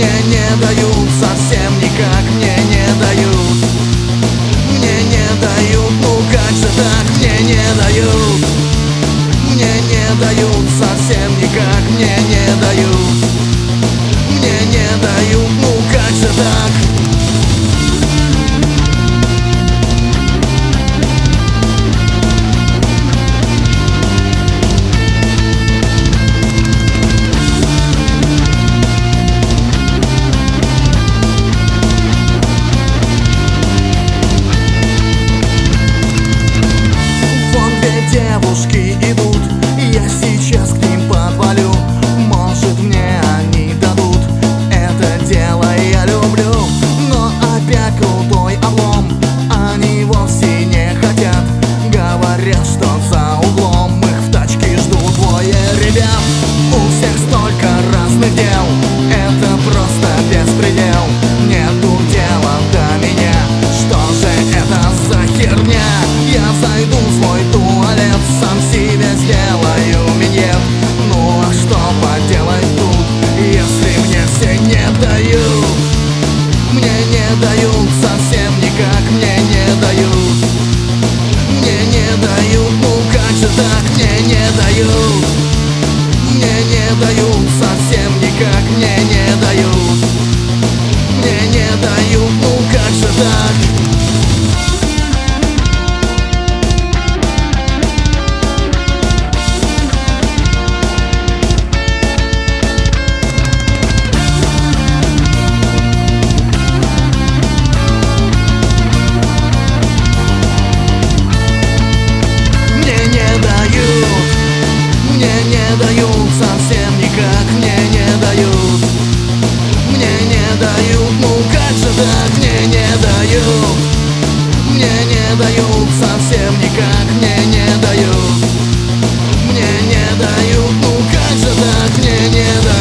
Мне не дают, совсем никак мне не дают. Мне не дают, ну как же так, мне не дают. Мне не дают, совсем никак мне не дают. Мне не дают, ну как же так. Девушки идут, я сейчас к ним подвалю. Может, мне они дадут, это дело я люблю. Но опять крутой облом, они вовсе не хотят. Говорят, что за углом их в тачке ждут двое ребят. У всех столько разных дел, это просто беспредел. Нету дела до меня, что же это за херня? Я зайду в свой туалет, сам себе сделаю минет. Ну а что поделать тут, если мне все не дают? Мне не дают, совсем никак мне не дают. Мне не дают, ну как же так, мне не дают. Мне не дают, совсем никак мне не дают. Мне не дают, ну как же так. Мне не дают, совсем никак мне не дают. Мне не дают, ну как же так, мне не дают. Мне не дают, совсем никак мне не дают. Мне не дают, ну как же так, мне не дают.